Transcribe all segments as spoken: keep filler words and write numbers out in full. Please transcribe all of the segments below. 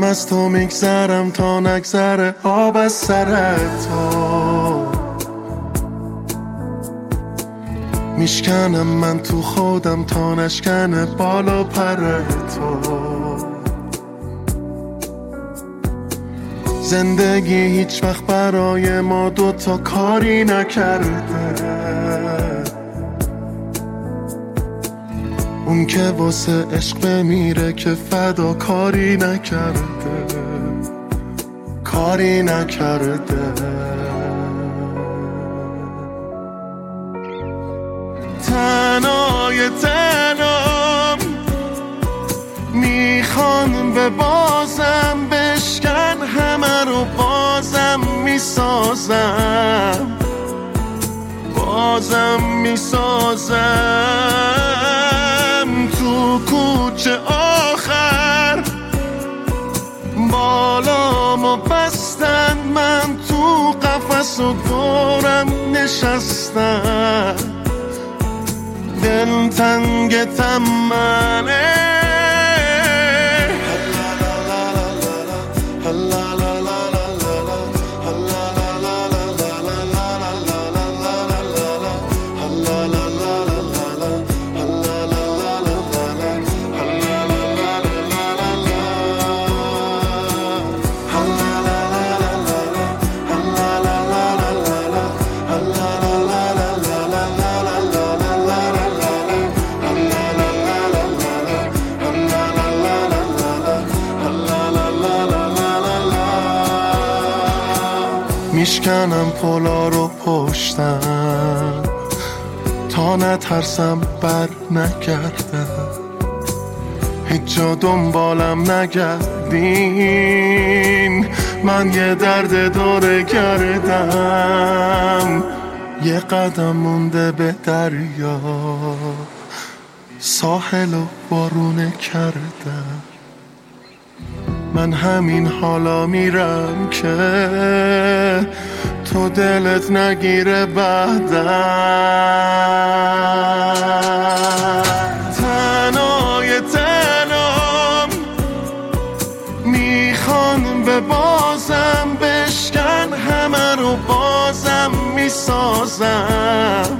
از تو میگذرم تا نگذره آب از سر تو. میشکنم من تو خودم تا نشکنه بالا پر تو. زندگی هیچ وقت برای ما دوتا کاری نکرده. اون که واسه عشق بمیره که فدا کاری نکرده، کاری نکرده. تنهای تنام میخوان به بازم بشکن همه رو بازم میسازم، بازم میسازم. تو کوچه آخر بالامو بستن، من تو قفس و دورم نشستم. دل تنگ تمنه میشکنم پلا رو پشتم تا نترسم بر نگردم. هیچ جا دنبالم نگردین، من یه درد داره گردم. یه قدم مونده به دریا، ساحل و بارونه کردم. من همین حالا میرم که تو دلت نگیره بعدم. تنهای تنام میخوان به بازم بشکن همه رو بازم میسازم،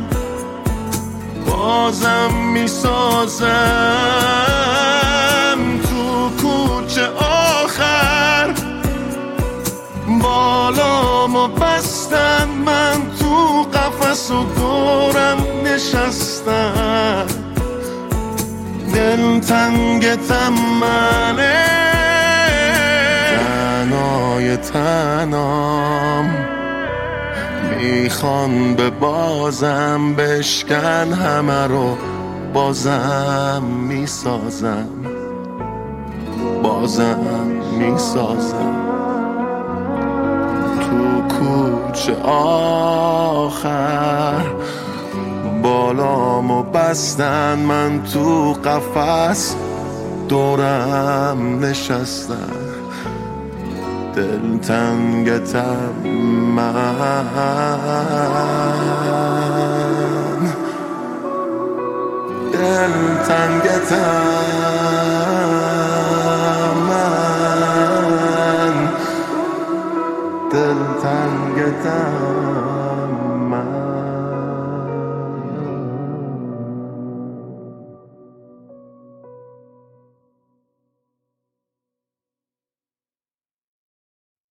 بازم میسازم. تو کوچه آخر بالامو بستن، من تو قفس و دورم نشستم. دل تنگ تمنه تنهای تنام میخوان به بازم بشکن همه رو بازم میسازم، بازم میسازم. تو کوچه آخر بالامو بستن، من تو قفس دورم نشستم. دل تنگ من، دل تنگ من، دل تنگ